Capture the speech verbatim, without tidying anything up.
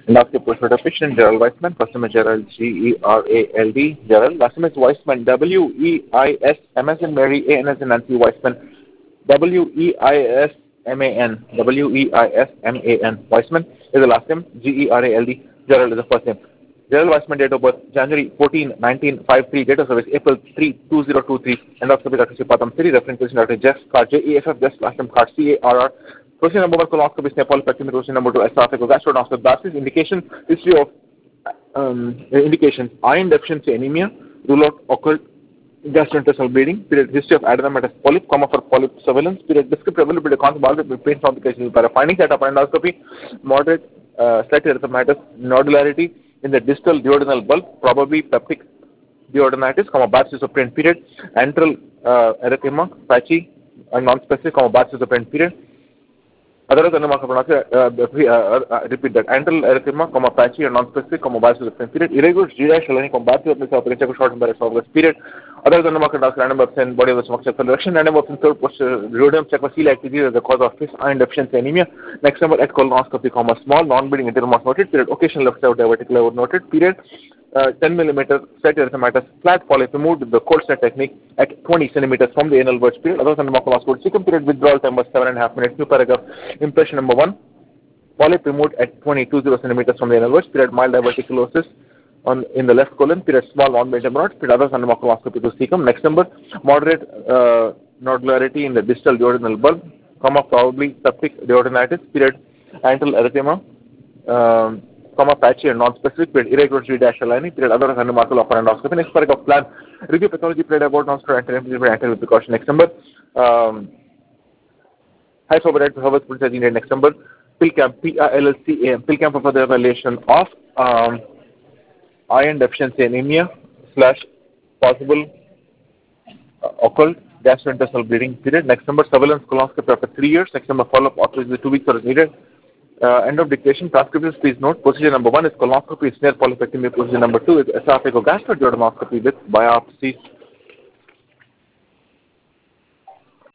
Endoscopy for the patient, Gerald Weissman, first name is Gerald, G E R A L D, Gerald. Last name is Weissman, W E I S M as in Mary, A N as in Nancy, Weissman, W E I S M A N, W E I S M A N. Weissman is the last name, G E R A L D, Gerald is the first name. Gerald Weissman, date of birth, January fourteenth, nineteen fifty-three, date of service, April third, two thousand twenty-three, endoscopy, Doctor Sipatam City, reference patient, Doctor Jeff Card, J E F F, Jeff, last name card, C A R R. Question number one, colonoscopy, Nepal, question number two, esophageal gastroenterocolitis, indication, history of um, indications, iron deficiency anemia, rule out occult gastrointestinal bleeding, period, history of adenomatous polyp, comma for polyp surveillance, period, descriptive availability of concept with pain complications, para findings at endoscopy, moderate, uh, slight erythematous nodularity in the distal duodenal bulb, probably peptic duodenitis, comma, bad schizophrenia, period, antral uh, erythema, patchy, and non-specific, comma, bad schizophrenia, period. Other than the mark of uh, uh, uh, repeat that. Antral erythema, comma, patchy and non-specific, comma, biopsy period. Irregular G I shalani, comma, biopsy operation, short and esophagus period. Other than the mark of random absent body of the stomach check for direction, random absent third posture, duodenum check for celiac disease as the cause of fish iron deficiency anemia. Next number at colonoscopy, comma, small, non-bleeding internal mass noted, period. Occasional left side divertical noted, period. Uh, ten millimeter set erythematous flat polyp removed with the cold snap technique at twenty centimeters from the anal verge period. Other than the colonoscopy, second period withdrawal time was seven and a half minutes. New paragraph. Impression number one. Polyp removed at twenty-two centimeters from the anal verge period. Mild diverticulosis on in the left colon period. Small non-major hemorrhoid period. Other than the colonoscopy to cecum. Next number. Moderate uh, nodularity in the distal duodenal bulb, comma, probably septic duodenitis period. Antral erythema. Um, comma, patchy and non-specific, period, irregular G-dash aligning, period, other than remarkable upper endoscopy. Next paragraph plan, review pathology, period, about non-steroid anti-inflammatory anti precaution. Next number, um, high sorbate Harvard Pulsar next number, PILCAM, P I L L C A M, PILCAM for further evaluation of um, iron deficiency anemia slash possible uh, occult gastrointestinal bleeding period. Next number, surveillance colonoscopy after three years. Next number, follow-up after two weeks or is needed. Uh, end of dictation. Transcriptions, please note. Procedure number one is colonoscopy, smear polypectomy. Procedure number two is esophageal gastroduodenoscopy with biopsy